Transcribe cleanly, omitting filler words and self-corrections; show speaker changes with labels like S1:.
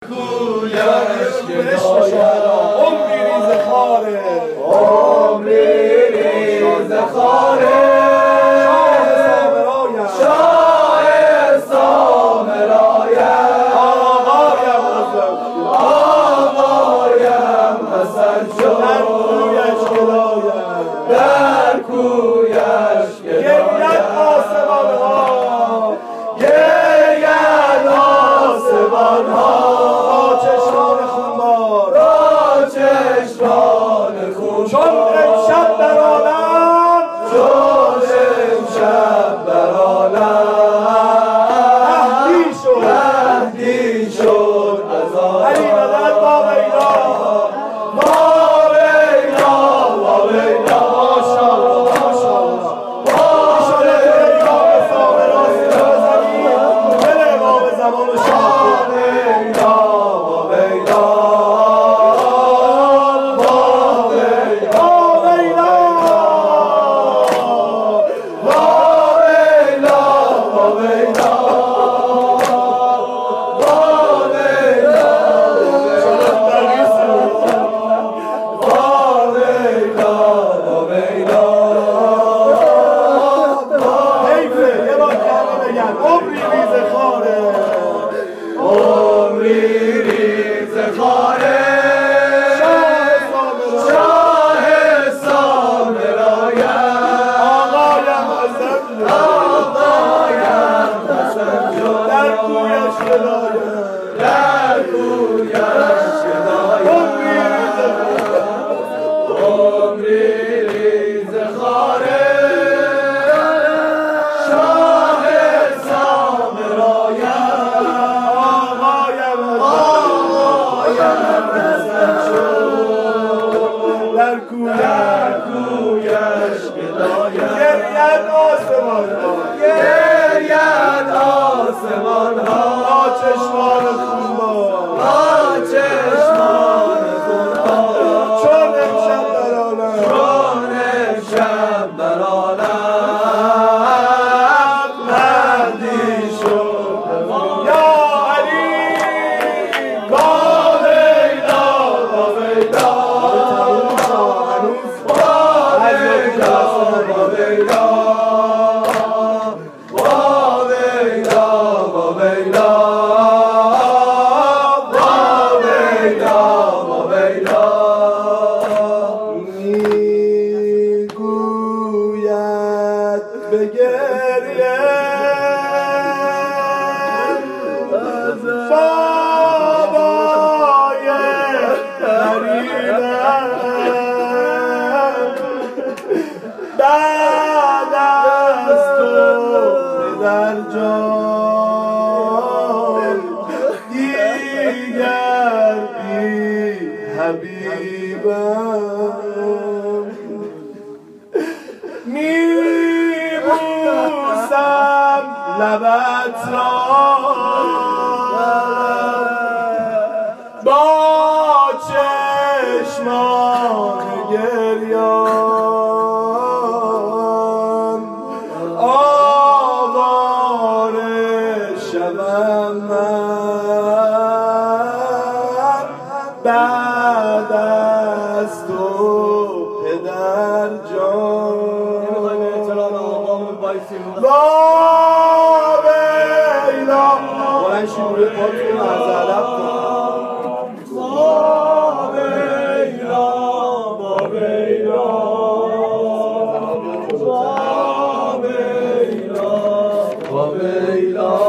S1: عمری ریز خاره شاه سامرایم آقایم حسن شد در کویش گرید آسمان ها با چشمان خونبار چون امشب در عالم مهدی شد علی مدد با ویلا گرید آسمان ها چشمان خونبار چون امشب در عالم مهدی شد یا علی با ویلا به گریه بابای غریبم بعد از تو در جان دیگر بی حبیبم میبوسم لبت را با چشمان گریان آواره شوم من بعد از تو پدر جان ویلا بلند شید روی پاتون عرض ادب کن ویلا